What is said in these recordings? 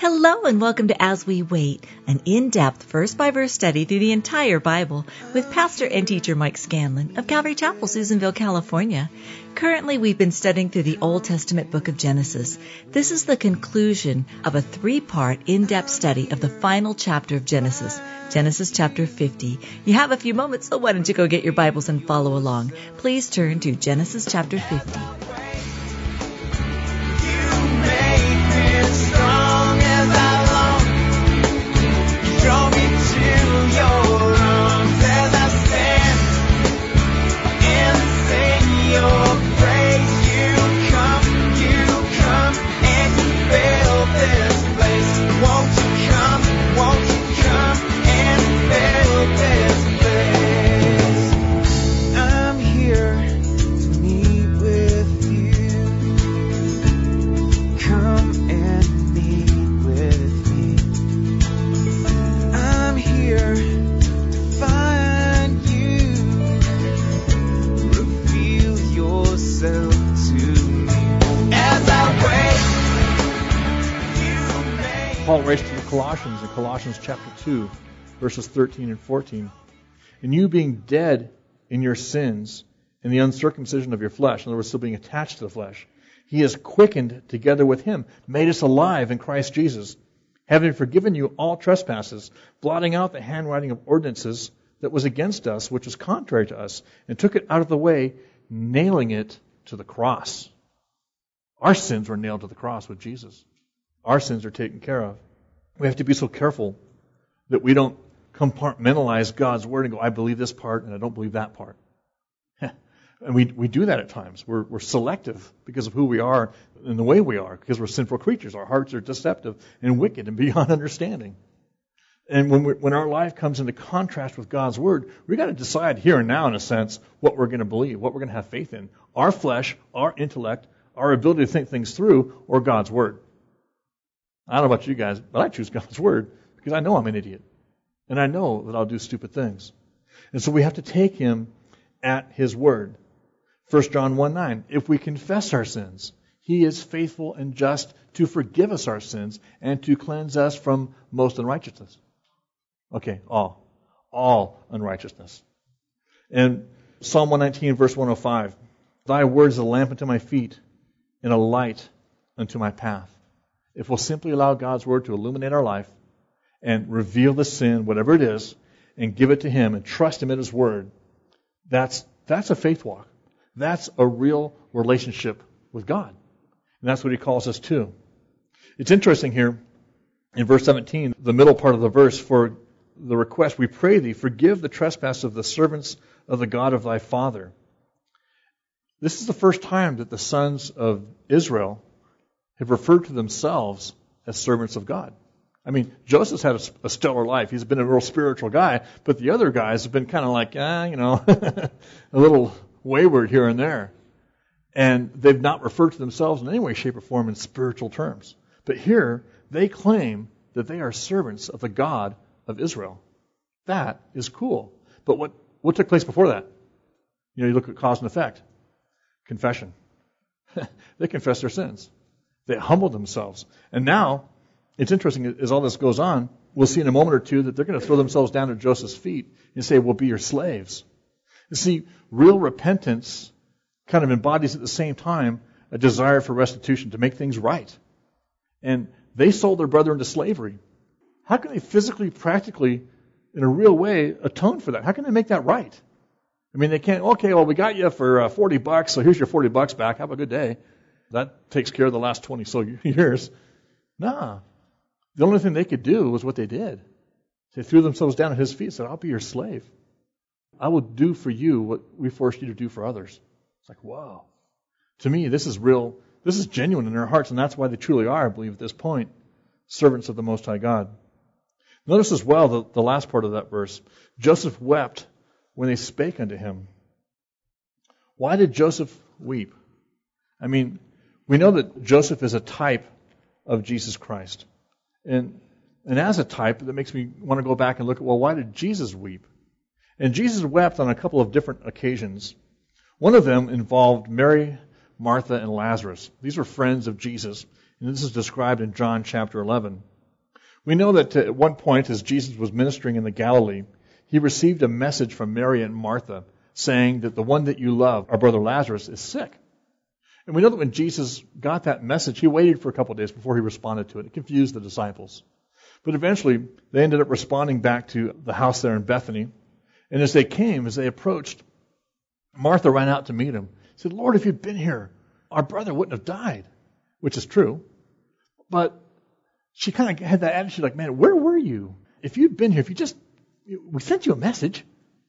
Hello and welcome to As We Wait, an in-depth verse-by-verse study through the entire Bible with pastor and teacher Mike Scanlon of Calvary Chapel, Susanville, California. Currently, we've been studying through the Old Testament book of Genesis. This is the conclusion of a 3-part in-depth study of the final chapter of Genesis, Genesis chapter 50. You have a few moments, so why don't you go get your Bibles and follow along. Please turn to Genesis chapter 50. Paul writes to the Colossians in Colossians chapter 2, verses 13 and 14. And you being dead in your sins and the uncircumcision of your flesh, in other words, still being attached to the flesh, he has quickened together with him, made us alive in Christ Jesus, having forgiven you all trespasses, blotting out the handwriting of ordinances that was against us, which was contrary to us, and took it out of the way, nailing it to the cross. Our sins were nailed to the cross with Jesus. Our sins are taken care of. We have to be so careful that we don't compartmentalize God's Word and go, I believe this part and I don't believe that part. And we do that at times. We're selective because of who we are and the way we are, because we're sinful creatures. Our hearts are deceptive and wicked and beyond understanding. And when our life comes into contrast with God's Word, we've got to decide here and now, in a sense, what we're going to believe, what we're going to have faith in. Our flesh, our intellect, our ability to think things through, or God's Word. I don't know about you guys, but I choose God's Word because I know I'm an idiot. And I know that I'll do stupid things. And so we have to take Him at His Word. 1 John 1:9, if we confess our sins, He is faithful and just to forgive us our sins and to cleanse us from most unrighteousness. Okay, all unrighteousness. And Psalm 119, verse 105, Thy word is a lamp unto my feet and a light unto my path. If we'll simply allow God's Word to illuminate our life and reveal the sin, whatever it is, and give it to Him and trust Him in His Word, that's a faith walk. That's a real relationship with God. And that's what He calls us to. It's interesting here in verse 17, the middle part of the verse, for the request, we pray Thee, forgive the trespass of the servants of the God of Thy Father. This is the first time that the sons of Israel have referred to themselves as servants of God. I mean, Joseph's had a stellar life. He's been a real spiritual guy, but the other guys have been kind of like, a little wayward here and there. And they've not referred to themselves in any way, shape, or form in spiritual terms. But here, they claim that they are servants of the God of Israel. That is cool. But what took place before that? You look at cause and effect. Confession. They confessed their sins. They humbled themselves. And now, it's interesting, as all this goes on, we'll see in a moment or two that they're going to throw themselves down at Joseph's feet and say, we'll be your slaves. You see, real repentance kind of embodies at the same time a desire for restitution, to make things right. And they sold their brother into slavery. How can they physically, practically, in a real way, atone for that? How can they make that right? I mean, they can't, okay, well, we got you for $40, so here's your $40 back. Have a good day. That takes care of the last 20 so years. Nah. The only thing they could do was what they did. They threw themselves down at His feet and said, I'll be your slave. I will do for you what we forced you to do for others. It's like, wow. To me, this is real. This is genuine in their hearts, and that's why they truly are, I believe, at this point, servants of the Most High God. Notice as well the last part of that verse. Joseph wept when they spake unto him. Why did Joseph weep? I mean, we know that Joseph is a type of Jesus Christ. And as a type, that makes me want to go back and look at, well, why did Jesus weep? And Jesus wept on a couple of different occasions. One of them involved Mary, Martha, and Lazarus. These were friends of Jesus. And this is described in John chapter 11. We know that at one point, as Jesus was ministering in the Galilee, he received a message from Mary and Martha saying that the one that you love, our brother Lazarus, is sick. And we know that when Jesus got that message, he waited for a couple of days before he responded to it. It confused the disciples. But eventually, they ended up responding back to the house there in Bethany. And as they approached, Martha ran out to meet him. She said, Lord, if you'd been here, our brother wouldn't have died, which is true. But she kind of had that attitude like, man, where were you? If you'd been here, we sent you a message.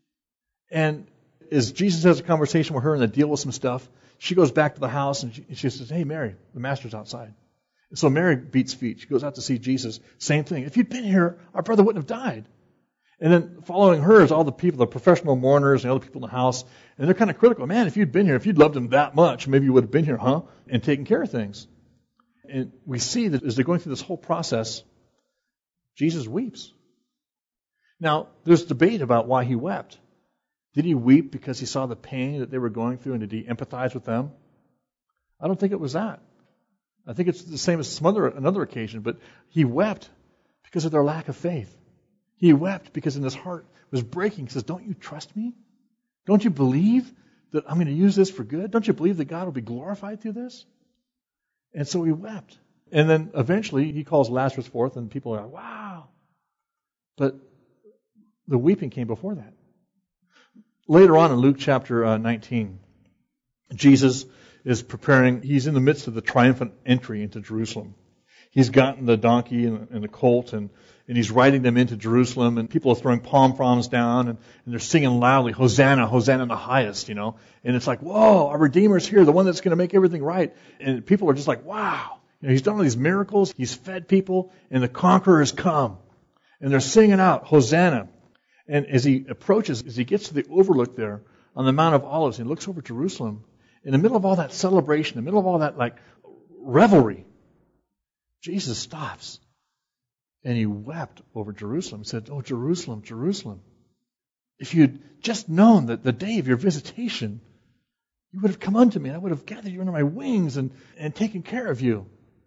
And as Jesus has a conversation with her and they deal with some stuff, she goes back to the house and she says, hey, Mary, the master's outside. And so Mary beats feet. She goes out to see Jesus. Same thing. If you'd been here, our brother wouldn't have died. And then following her is all the people, the professional mourners and other people in the house. And they're kind of critical. Man, if you'd been here, if you'd loved him that much, maybe you would have been here, huh? And taken care of things. And we see that as they're going through this whole process, Jesus weeps. Now, there's debate about why he wept. Did he weep because he saw the pain that they were going through, and did he empathize with them? I don't think it was that. I think it's the same as another occasion, but he wept because of their lack of faith. He wept because in his heart was breaking. He says, don't you trust me? Don't you believe that I'm going to use this for good? Don't you believe that God will be glorified through this? And so he wept. And then eventually he calls Lazarus forth, and people are like, wow. But the weeping came before that. Later on in Luke chapter 19, Jesus is preparing, he's in the midst of the triumphant entry into Jerusalem. He's gotten the donkey and the colt, and he's riding them into Jerusalem, and people are throwing palm fronds down, and they're singing loudly, Hosanna, Hosanna in the highest, And it's like, whoa, our Redeemer's here, the one that's going to make everything right. And people are just like, wow. He's done all these miracles, he's fed people, and the conqueror has come. And they're singing out, Hosanna. And as he approaches, as he gets to the overlook there on the Mount of Olives, he looks over Jerusalem. In the middle of all that celebration, in the middle of all that revelry, Jesus stops. And he wept over Jerusalem. He said, oh, Jerusalem, Jerusalem. If you'd just known that the day of your visitation, you would have come unto me, and I would have gathered you under my wings and taken care of you.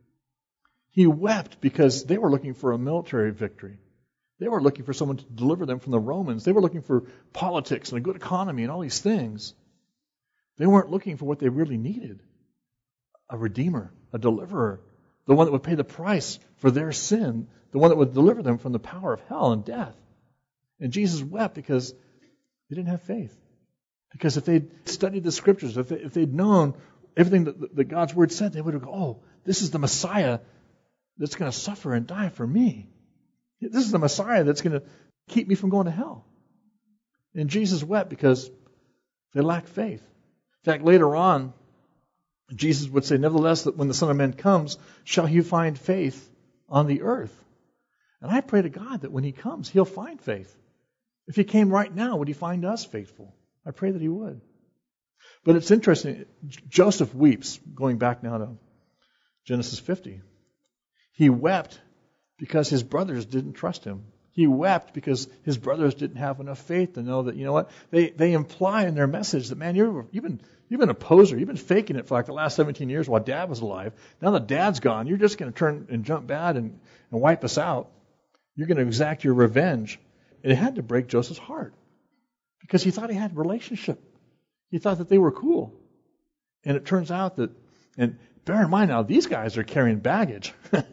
He wept because they were looking for a military victory. They were looking for someone to deliver them from the Romans. They were looking for politics and a good economy and all these things. They weren't looking for what they really needed. A redeemer, a deliverer, the one that would pay the price for their sin, the one that would deliver them from the power of hell and death. And Jesus wept because they didn't have faith. Because if they'd studied the Scriptures, if they'd known everything that God's Word said, they would have gone, oh, this is the Messiah that's going to suffer and die for me. This is the Messiah that's going to keep me from going to hell. And Jesus wept because they lacked faith. In fact, later on, Jesus would say, nevertheless, that when the Son of Man comes, shall he find faith on the earth? And I pray to God that when he comes, he'll find faith. If he came right now, would he find us faithful? I pray that he would. But it's interesting, Joseph weeps, going back now to Genesis 50. He wept because his brothers didn't trust him. He wept because his brothers didn't have enough faith to know that, you know what, they imply in their message that, man, you've been a poser. You've been faking it for like the last 17 years while Dad was alive. Now that Dad's gone, you're just going to turn and jump bad and wipe us out. You're going to exact your revenge. And it had to break Joseph's heart because he thought he had a relationship. He thought that they were cool. And it turns out that, and bear in mind now, these guys are carrying baggage.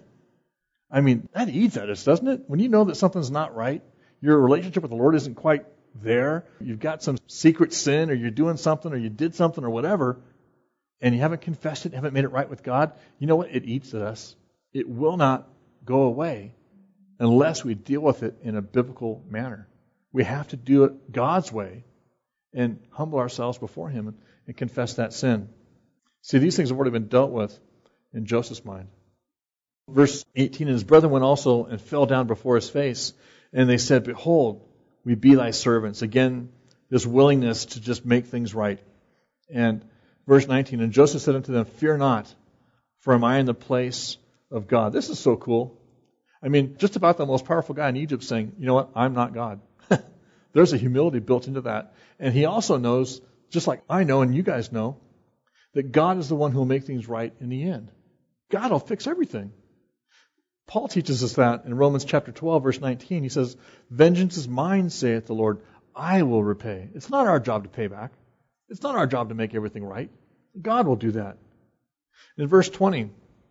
I mean, that eats at us, doesn't it? When you know that something's not right, your relationship with the Lord isn't quite there, you've got some secret sin, or you're doing something, or you did something, or whatever, and you haven't confessed it, haven't made it right with God, you know what? It eats at us. It will not go away unless we deal with it in a biblical manner. We have to do it God's way and humble ourselves before Him and confess that sin. See, these things have already been dealt with in Joseph's mind. Verse 18, and his brethren went also and fell down before his face, and they said, behold, we be thy servants. Again, this willingness to just make things right. And verse 19, and Joseph said unto them, fear not, for am I in the place of God? This is so cool. I mean, just about the most powerful guy in Egypt saying, you know what, I'm not God. There's a humility built into that. And he also knows, just like I know and you guys know, that God is the one who will make things right in the end. God will fix everything. Paul teaches us that in Romans chapter 12, verse 19. He says, "Vengeance is mine, saith the Lord. I will repay." It's not our job to pay back. It's not our job to make everything right. God will do that. In verse 20,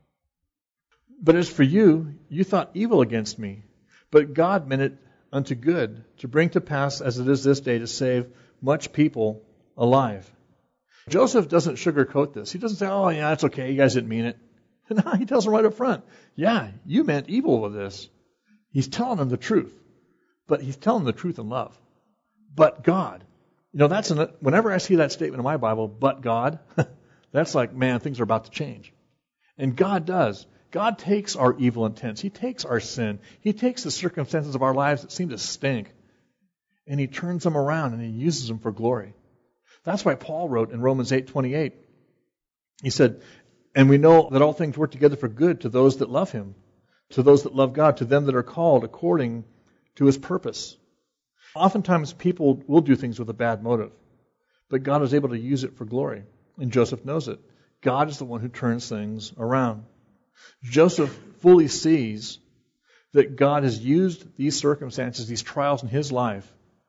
"But as for you, you thought evil against me, but God meant it unto good, to bring to pass as it is this day, to save much people alive." Joseph doesn't sugarcoat this. He doesn't say, "Oh, yeah, it's okay, you guys didn't mean it." No, he tells them right up front, "Yeah, you meant evil with this." He's telling them the truth, but he's telling them the truth in love. But God. Whenever I see that statement in my Bible, "but God," that's like, man, things are about to change. And God does. God takes our evil intents. He takes our sin. He takes the circumstances of our lives that seem to stink, and He turns them around and He uses them for glory. That's why Paul wrote in Romans 8:28, he said, "And we know that all things work together for good to those that love Him, to those that love God, to them that are called according to His purpose." Oftentimes people will do things with a bad motive, but God is able to use it for glory, and Joseph knows it. God is the one who turns things around. Joseph fully sees that God has used these circumstances, these trials in his life,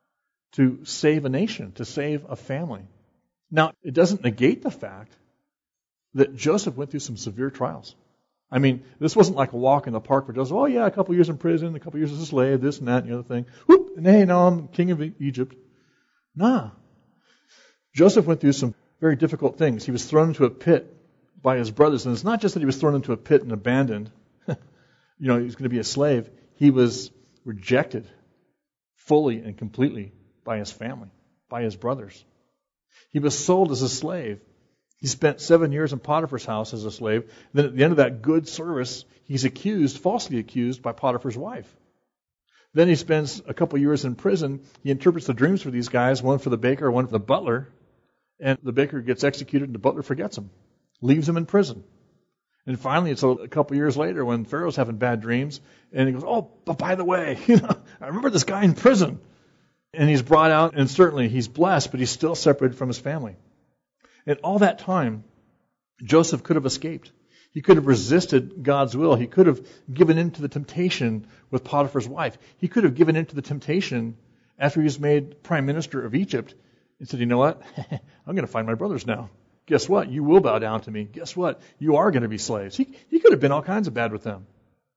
to save a nation, to save a family. Now, it doesn't negate the fact that Joseph went through some severe trials. I mean, this wasn't like a walk in the park for Joseph. Oh, yeah, a couple years in prison, a couple years as a slave, this and that and the other thing. Whoop, and hey, now I'm king of Egypt. Nah. Joseph went through some very difficult things. He was thrown into a pit by his brothers. And it's not just that he was thrown into a pit and abandoned. He was going to be a slave. He was rejected fully and completely by his family, by his brothers. He was sold as a slave. He spent 7 years in Potiphar's house as a slave. Then at the end of that good service, he's falsely accused by Potiphar's wife. Then he spends a couple years in prison. He interprets the dreams for these guys, one for the baker, one for the butler. And the baker gets executed and the butler forgets him, leaves him in prison. And finally, it's a couple years later when Pharaoh's having bad dreams, and he goes, "Oh, but by the way, I remember this guy in prison." And he's brought out, and certainly he's blessed, but he's still separated from his family. And all that time, Joseph could have escaped. He could have resisted God's will. He could have given in to the temptation with Potiphar's wife. He could have given in to the temptation after he was made prime minister of Egypt and said, "You know what? I'm going to find my brothers now. Guess what? You will bow down to me. Guess what? You are going to be slaves." He could have been all kinds of bad with them.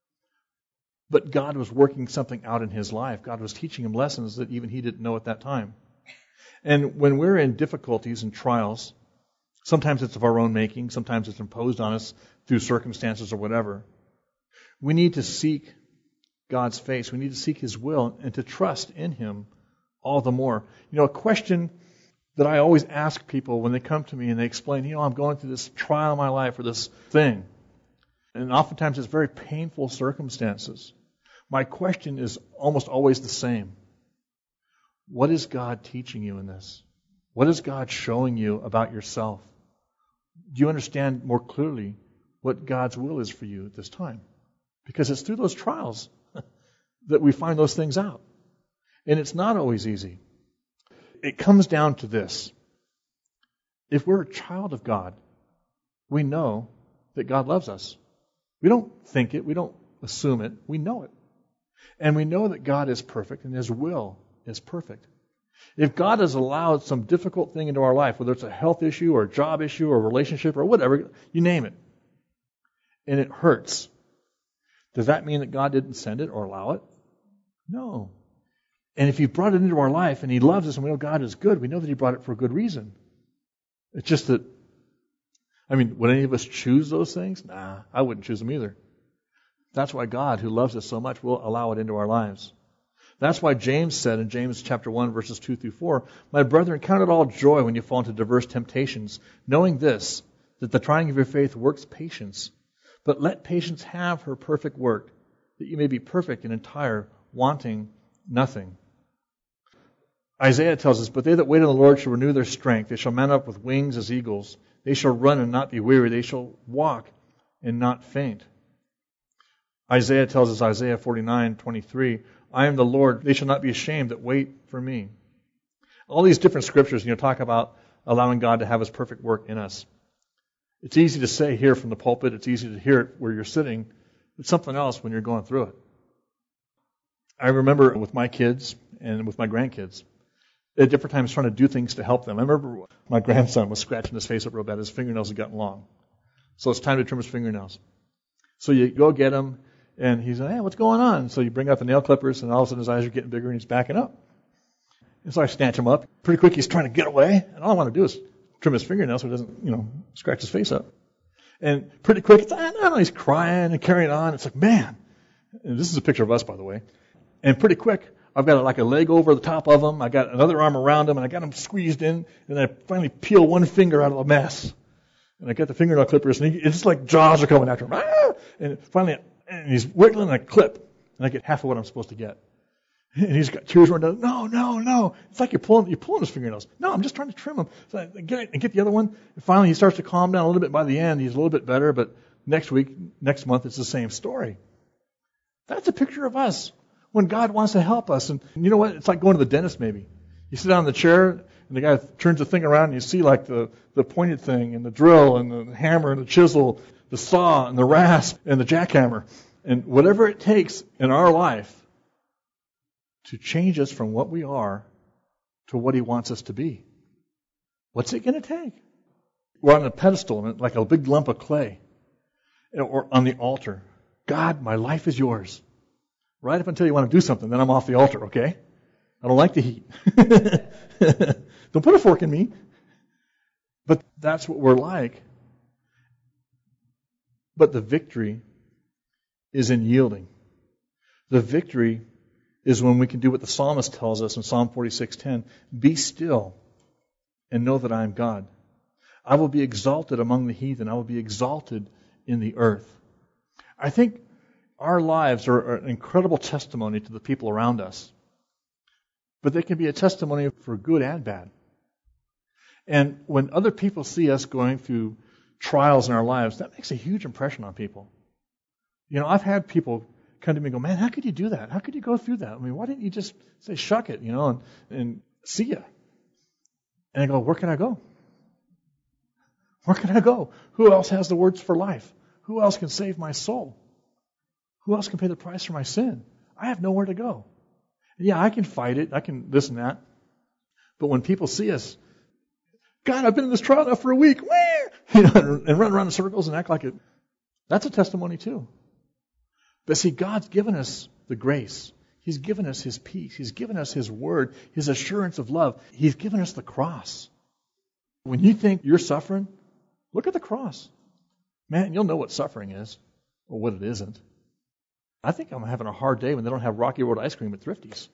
But God was working something out in his life. God was teaching him lessons that even he didn't know at that time. And when we're in difficulties and trials, sometimes it's of our own making, sometimes it's imposed on us through circumstances or whatever, we need to seek God's face. We need to seek His will and to trust in Him all the more. A question that I always ask people when they come to me and they explain, I'm going through this trial in my life or this thing. And oftentimes it's very painful circumstances. My question is almost always the same. What is God teaching you in this? What is God showing you about yourself? Do you understand more clearly what God's will is for you at this time? Because it's through those trials that we find those things out. And it's not always easy. It comes down to this. If we're a child of God, we know that God loves us. We don't think it. We don't assume it. We know it. And we know that God is perfect and His will is perfect. If God has allowed some difficult thing into our life, whether it's a health issue or a job issue or a relationship or whatever, you name it, and it hurts, does that mean that God didn't send it or allow it? No. And if He brought it into our life and He loves us and we know God is good, we know that He brought it for a good reason. It's just that, would any of us choose those things? Nah, I wouldn't choose them either. That's why God, who loves us so much, will allow it into our lives. That's why James said in James chapter 1, verses 2 through 4, "My brethren, count it all joy when you fall into diverse temptations, knowing this, that the trying of your faith works patience. But let patience have her perfect work, that you may be perfect and entire, wanting nothing." Isaiah tells us, "But they that wait on the Lord shall renew their strength. They shall mount up with wings as eagles. They shall run and not be weary. They shall walk and not faint." Isaiah tells us, Isaiah 49:23, "I am the Lord, they shall not be ashamed that wait for me." All these different scriptures, talk about allowing God to have His perfect work in us. It's easy to say here from the pulpit, it's easy to hear it where you're sitting, It's something else when you're going through it. I remember with my kids and with my grandkids, at different times trying to do things to help them. I remember my grandson was scratching his face up real bad. His fingernails had gotten long. So it's time to trim his fingernails. So you go get him, and he's like, hey, what's going on? So you bring out the nail clippers, and all of a sudden his eyes are getting bigger, and he's backing up. And so I snatch him up. Pretty quick, he's trying to get away, and all I want to do is trim his fingernails so he doesn't, scratch his face up. And pretty quick, he's crying and carrying on. It's like, man. And this is a picture of us, by the way. And pretty quick, I've got like a leg over the top of him. I got another arm around him, and I got him squeezed in. And I finally peel one finger out of the mess. And I get the fingernail clippers, and it's just like jaws are coming after him. Ah! And finally, and he's wiggling, and I clip. And I get half of what I'm supposed to get. And he's got tears running down. No. It's like you're pulling his fingernails. No, I'm just trying to trim him. So I get it and get the other one. And finally, he starts to calm down a little bit. By the end, he's a little bit better. But next month, it's the same story. That's a picture of us when God wants to help us. And you know what? It's like going to the dentist maybe. You sit down in the chair, and the guy turns the thing around, and you see like the pointed thing, and the drill, and the hammer, and the chisel, the saw, and the rasp, and the jackhammer. And whatever it takes in our life to change us from what we are to what He wants us to be. What's it going to take? We're on a pedestal, like a big lump of clay, or on the altar. God, my life is yours. Right up until you want to do something, then I'm off the altar, okay? I don't like the heat. Don't put a fork in me. But that's what we're like. But the victory is in yielding. The victory is when we can do what the psalmist tells us in Psalm 46:10. Be still and know that I am God. I will be exalted among the heathen. I will be exalted in the earth. I think our lives are an incredible testimony to the people around us. But they can be a testimony for good and bad. And when other people see us going through trials in our lives, that makes a huge impression on people. I've had people come to me and go, man, how could you do that? How could you go through that? I mean, why didn't you just say, shuck it, and see ya? And I go, where can I go? Where can I go? Who else has the words for life? Who else can save my soul? Who else can pay the price for my sin? I have nowhere to go. Yeah, I can fight it. I can this and that. But when people see us, God, I've been in this trial now for a week, and run around in circles and act like it. That's a testimony too. But see, God's given us the grace. He's given us His peace. He's given us His word, His assurance of love. He's given us the cross. When you think you're suffering, look at the cross. Man, you'll know what suffering is or what it isn't. I think I'm having a hard day when they don't have Rocky Road ice cream at Thrifty's.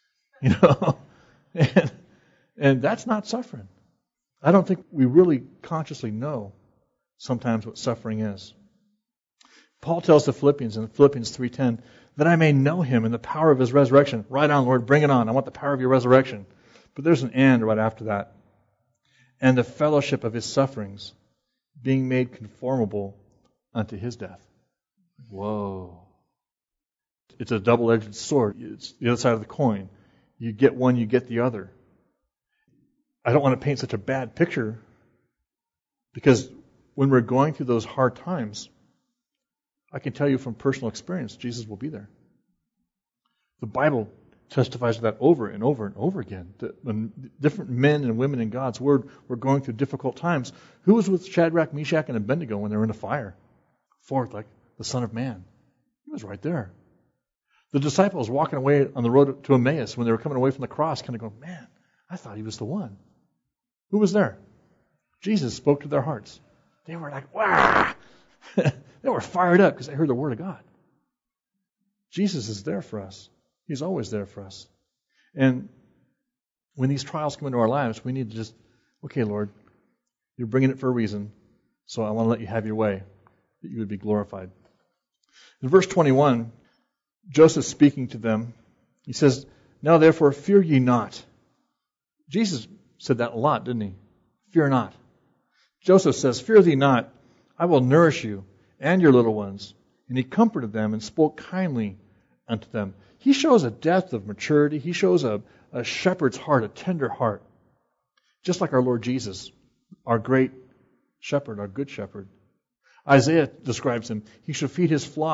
And that's not suffering. I don't think we really consciously know sometimes what suffering is. Paul tells the Philippians in Philippians 3:10, that I may know Him in the power of His resurrection. Right on, Lord, bring it on. I want the power of your resurrection. But there's an and right after that. And the fellowship of His sufferings, being made conformable unto His death. Whoa. It's a double-edged sword. It's the other side of the coin. You get one, you get the other. I don't want to paint such a bad picture, because when we're going through those hard times, I can tell you from personal experience, Jesus will be there. The Bible testifies to that over and over and over again. That when different men and women in God's Word were going through difficult times, who was with Shadrach, Meshach, and Abednego when they were in the fire? Forth like the Son of Man. He was right there. The disciples walking away on the road to Emmaus when they were coming away from the cross, kind of going, man, I thought He was the one. Who was there? Jesus spoke to their hearts. They were like, wow! They were fired up because they heard the Word of God. Jesus is there for us. He's always there for us. And when these trials come into our lives, we need to just, okay, Lord, you're bringing it for a reason, so I want to let you have your way, that you would be glorified. In verse 21, Joseph speaking to them, he says, now therefore fear ye not. Jesus said that a lot, didn't He? Fear not. Joseph says, fear thee not, I will nourish you and your little ones. And he comforted them and spoke kindly unto them. He shows a depth of maturity. He shows a shepherd's heart, a tender heart. Just like our Lord Jesus, our great shepherd, our good shepherd. Isaiah describes Him. He shall feed His flock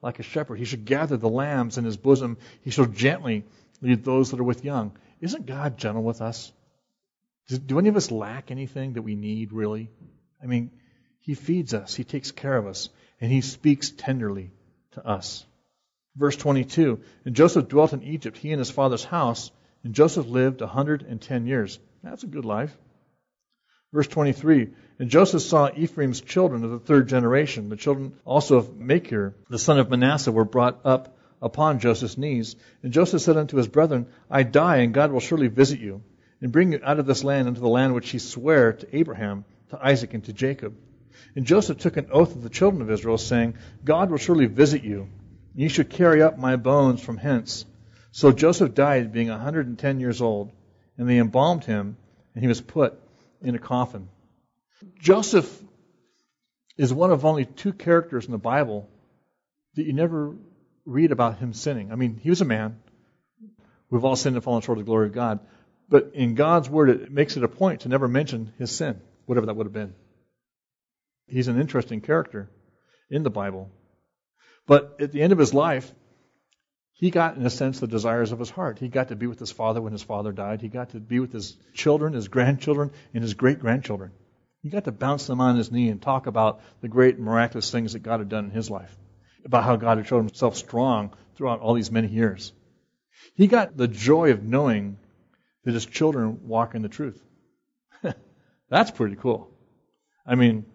like a shepherd. He should gather the lambs in his bosom. He shall gently lead those that are with young. Isn't God gentle with us? Do any of us lack anything that we need, really? I mean, He feeds us. He takes care of us. And He speaks tenderly to us. Verse 22, and Joseph dwelt in Egypt, he and his father's house, and Joseph lived 110 years. That's a good life. Verse 23, and Joseph saw Ephraim's children of the third generation. The children also of Machir, the son of Manasseh, were brought up upon Joseph's knees. And Joseph said unto his brethren, I die, and God will surely visit you, and bring you out of this land into the land which He sware to Abraham, to Isaac, and to Jacob. And Joseph took an oath of the children of Israel, saying, God will surely visit you, and you should carry up my bones from hence. So Joseph died, being 110 years old, and they embalmed him, and he was put in a coffin. Joseph is one of only two characters in the Bible that you never read about him sinning. I mean, he was a man. We've all sinned and fallen short of the glory of God. But in God's Word, it makes it a point to never mention his sin, whatever that would have been. He's an interesting character in the Bible. But at the end of his life, he got, in a sense, the desires of his heart. He got to be with his father when his father died. He got to be with his children, his grandchildren, and his great-grandchildren. He got to bounce them on his knee and talk about the great miraculous things that God had done in his life, about how God had shown Himself strong throughout all these many years. He got the joy of knowing that his children walk in the truth. That's pretty cool. I mean,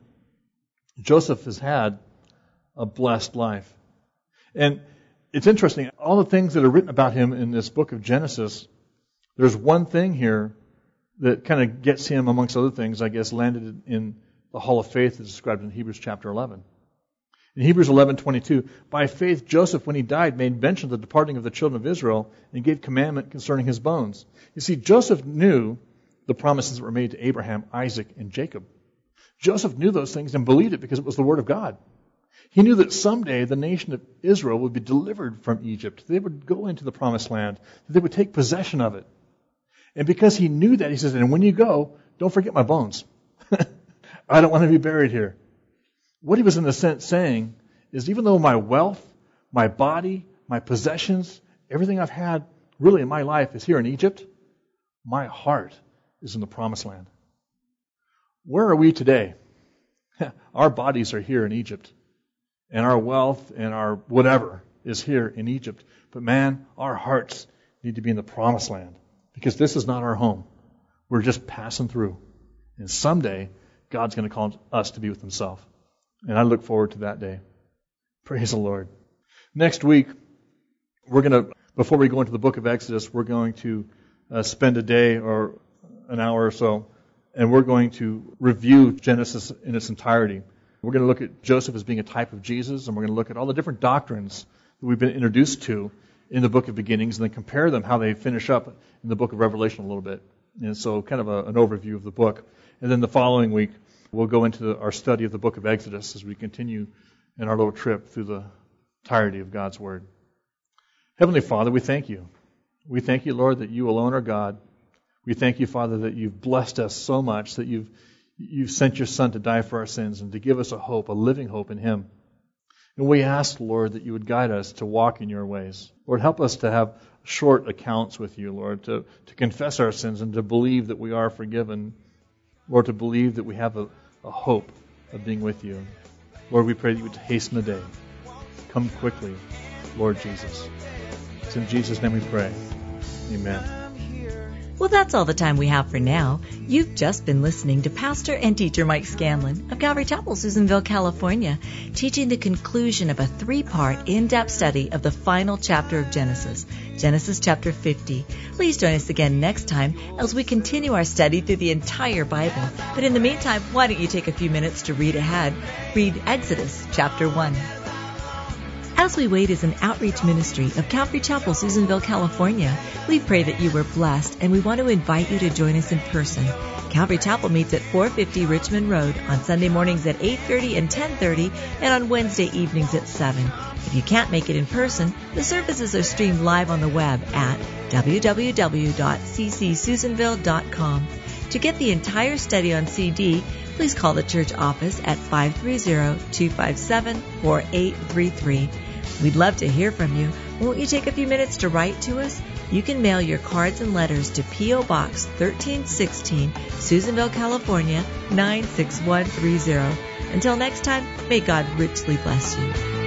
Joseph has had a blessed life. And it's interesting, all the things that are written about him in this book of Genesis, there's one thing here that kind of gets him, amongst other things, I guess, landed in the Hall of Faith that's described in Hebrews chapter 11. In Hebrews 11:22, by faith Joseph, when he died, made mention of the departing of the children of Israel and gave commandment concerning his bones. You see, Joseph knew the promises that were made to Abraham, Isaac, and Jacob. Joseph knew those things and believed it because it was the Word of God. He knew that someday the nation of Israel would be delivered from Egypt. They would go into the promised land. They would take possession of it. And because he knew that, he says, and when you go, don't forget my bones. I don't want to be buried here. What he was in a sense saying is, even though my wealth, my body, my possessions, everything I've had really in my life is here in Egypt, my heart is in the promised land. Where are we today? Our bodies are here in Egypt. And our wealth and our whatever is here in Egypt. But man, our hearts need to be in the promised land. Because this is not our home. We're just passing through. And someday, God's going to call us to be with Himself. And I look forward to that day. Praise the Lord. Next week, before we go into the book of Exodus, we're going to spend a day or an hour or so, and we're going to review Genesis in its entirety. We're going to look at Joseph as being a type of Jesus, and we're going to look at all the different doctrines that we've been introduced to in the book of Beginnings, and then compare them, how they finish up in the book of Revelation a little bit. And so kind of an overview of the book. And then the following week, we'll go into our study of the book of Exodus as we continue in our little trip through the entirety of God's Word. Heavenly Father, we thank You. We thank You, Lord, that You alone are God. We thank You, Father, that You've blessed us so much, that You've sent Your Son to die for our sins and to give us a hope, a living hope in Him. And we ask, Lord, that You would guide us to walk in Your ways. Lord, help us to have short accounts with You, Lord, to confess our sins and to believe that we are forgiven. Lord, to believe that we have a hope of being with You. Lord, we pray that You would hasten the day. Come quickly, Lord Jesus. It's in Jesus' name we pray. Amen. Well, that's all the time we have for now. You've just been listening to Pastor and Teacher Mike Scanlon of Calvary Chapel, Susanville, California, teaching the conclusion of a 3-part in-depth study of the final chapter of Genesis, Genesis chapter 50. Please join us again next time as we continue our study through the entire Bible. But in the meantime, why don't you take a few minutes to read ahead? Read Exodus chapter 1. As We Wait is an outreach ministry of Calvary Chapel, Susanville, California. We pray that you were blessed, and we want to invite you to join us in person. Calvary Chapel meets at 450 Richmond Road on Sunday mornings at 8:30 and 10:30, and on Wednesday evenings at 7. If you can't make it in person, the services are streamed live on the web at www.ccsusanville.com. To get the entire study on CD, please call the church office at 530-257-4833. We'd love to hear from you. Won't you take a few minutes to write to us? You can mail your cards and letters to P.O. Box 1316, Susanville, California, 96130. Until next time, may God richly bless you.